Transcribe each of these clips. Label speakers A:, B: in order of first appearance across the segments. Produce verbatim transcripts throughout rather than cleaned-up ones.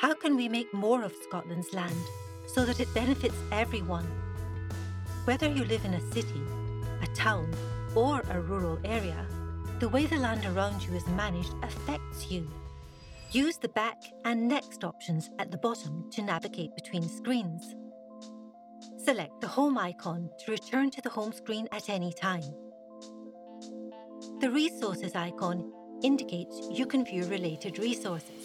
A: How can we make more of Scotland's land so that it benefits everyone? Whether you live in a city, a town, or a rural area, the way the land around you is managed affects you. Use the back and next options at the bottom to navigate between screens. Select the home icon to return to the home screen at any time. The resources icon indicates you can view related resources.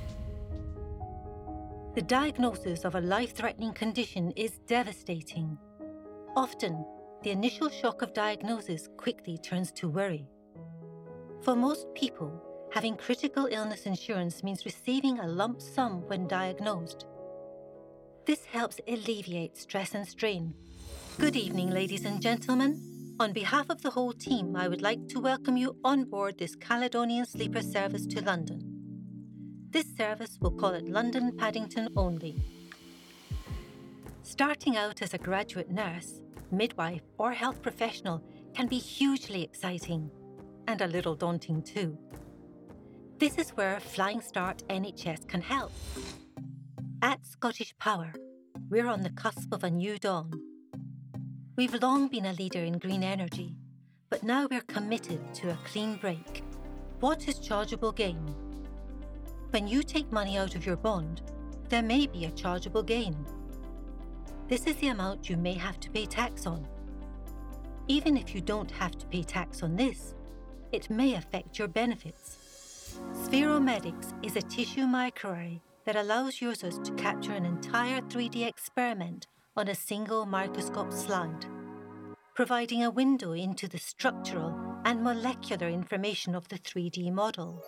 A: The diagnosis of a life-threatening condition is devastating. Often, the initial shock of diagnosis quickly turns to worry. For most people, having critical illness insurance means receiving a lump sum when diagnosed. This helps alleviate stress and strain. Good evening, ladies and gentlemen. On behalf of the whole team, I would like to welcome you on board this Caledonian Sleeper service to London. This service will call at London Paddington only. Starting out as a graduate nurse, midwife, or health professional can be hugely exciting and a little daunting too. This is where Flying Start N H S can help. At Scottish Power, we're on the cusp of a new dawn. We've long been a leader in green energy, but now we're committed to a clean break. What is chargeable gain? When you take money out of your bond, there may be a chargeable gain. This is the amount you may have to pay tax on. Even if you don't have to pay tax on this, it may affect your benefits. Spheromedics is a tissue microarray that allows users to capture an entire three D experiment on a single microscope slide, providing a window into the structural and molecular information of the three D model.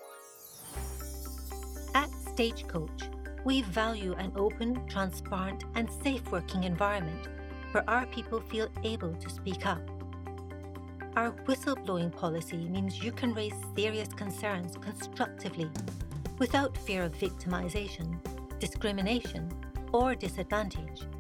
A: At Stagecoach, we value an open, transparent, and safe working environment where our people feel able to speak up. Our whistleblowing policy means you can raise serious concerns constructively without fear of victimization, discrimination, or disadvantage.